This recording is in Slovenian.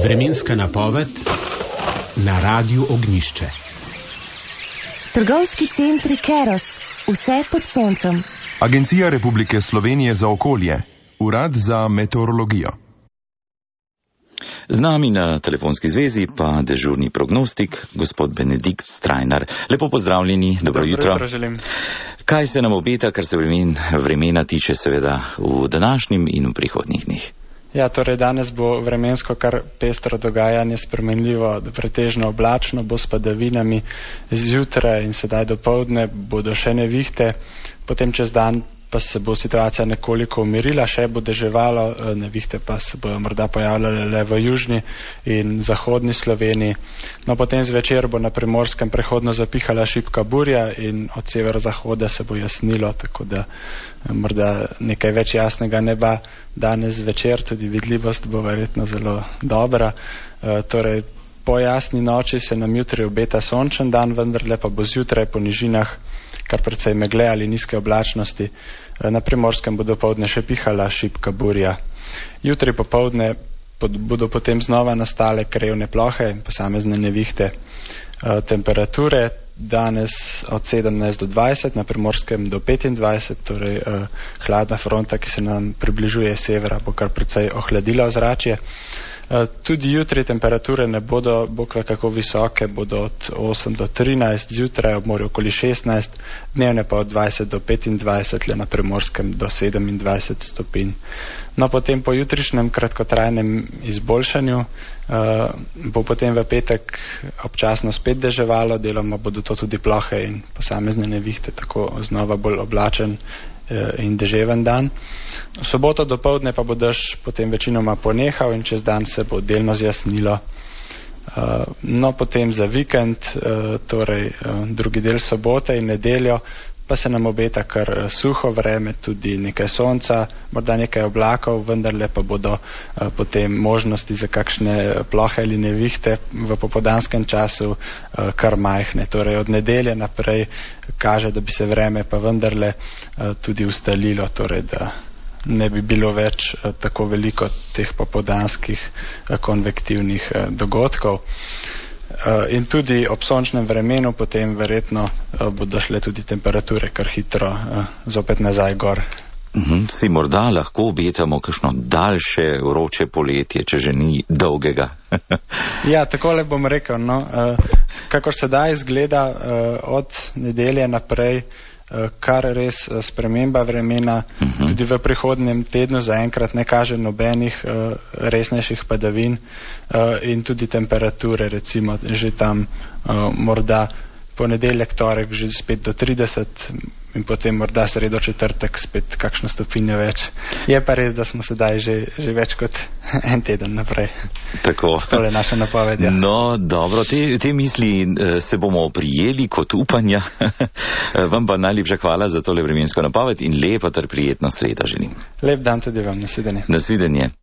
Vremenska napoved na Radiu Ognjišče. Trgovski centri Keros, vse pod soncem. Agencija Republike Slovenije za okolje, Urad za meteorologijo. Z nami na telefonski zvezi pa dežurni prognostik, gospod Benedikt Strajnar. Lepo pozdravljeni, dobro jutro. Kaj se nam obeta, kar se vremena tiče seveda v današnjim in v prihodnjih dneh? Ja, torej danes bo vremensko kar pestro dogajanje, spremenljivo, pretežno oblačno, bo s padavinami, zjutraj in sedaj dopoldne bodo še nevihte, potem čez dan pa se bo situacija nekoliko umirila, še bo deževalo, nevihte pa se bodo morda pojavljale le v južni in zahodni Sloveniji. No, potem zvečer bo na Primorskem prehodno zapihala šibka burja in od severozahoda se bo jasnilo, tako da morda nekaj več jasnega neba danes zvečer, tudi vidljivost bo verjetno zelo dobra. Torej, po jasni noči se nam jutri obeta sončen dan, vendarle pa bo zjutraj po nižinah kar precej megle ali nizke oblačnosti. Na Primorskem bo dopoldne še pihala šibka burja. Jutri popoldne bodo potem znova nastale krajevne plohe in posamezne nevihte. Temperature danes od 17 do 20, na Primorskem do 25, torej hladna fronta, ki se nam približuje severa, bo kar precej ohladila ozračje. Tudi jutri temperature ne bodo bog ve kako visoke, bodo od 8 do 13, zjutraj ob morju okoli 16, dnevne pa od 20 do 25, le na Primorskem do 27 stopinj. No, potem po jutrišnjem kratkotrajnem izboljšanju bo potem v petek občasno spet deževalo, deloma bodo to tudi plohe in posamezne nevihte, tako znova bolj oblačen in deževen dan. V soboto dopoldne pa bo dež potem večinoma ponehal in čez dan se bo delno zjasnilo. No, potem za vikend, torej drugi del sobote in nedeljo, pa se nam obeta kar suho vreme, tudi nekaj sonca, morda nekaj oblakov, vendarle pa bodo potem možnosti za kakšne plohe ali nevihte v popoldanskem času kar majhne. Torej od nedelje naprej kaže, da bi se vreme pa vendarle tudi ustalilo, torej da ne bi bilo več tako veliko teh popoldanskih konvektivnih dogodkov. In tudi ob sončnem vremenu potem verjetno bodo šle tudi temperature kar hitro zopet nazaj gor. Si morda lahko obetamo kakšno daljše vroče poletje, če že ni dolgega? Ja, takole bom rekel, no, kakor sedaj izgleda od nedelje naprej kar res sprememba vremena, tudi v prihodnjem tednu zaenkrat ne kaže nobenih resnejših padavin in tudi temperature, recimo že tam morda ponedeljek, torek že spet do 30 in potem morda sredo, četrtek spet kakšno stopinjo več. Je pa res, da smo sedaj že več kot en teden naprej. Tako. Tole naša napoved. Ja. No, dobro, te misli se bomo prijeli kot upanja. Vam pa najlepša hvala za tole vremensko napoved in lepo ter prijetno sredo želim. Lep dan tudi vam, nasvidenje. Nasvidenje.